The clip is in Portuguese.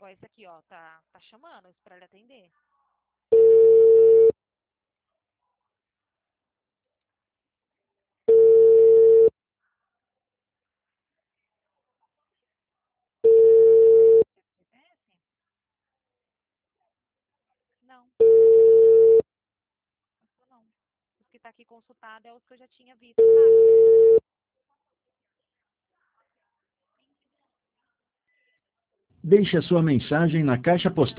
Ó, esse aqui, ó, tá chamando, espera ele atender. Não. Não. Os que tá aqui consultado é os que eu já tinha visto, sabe? Deixe a sua mensagem na caixa postal.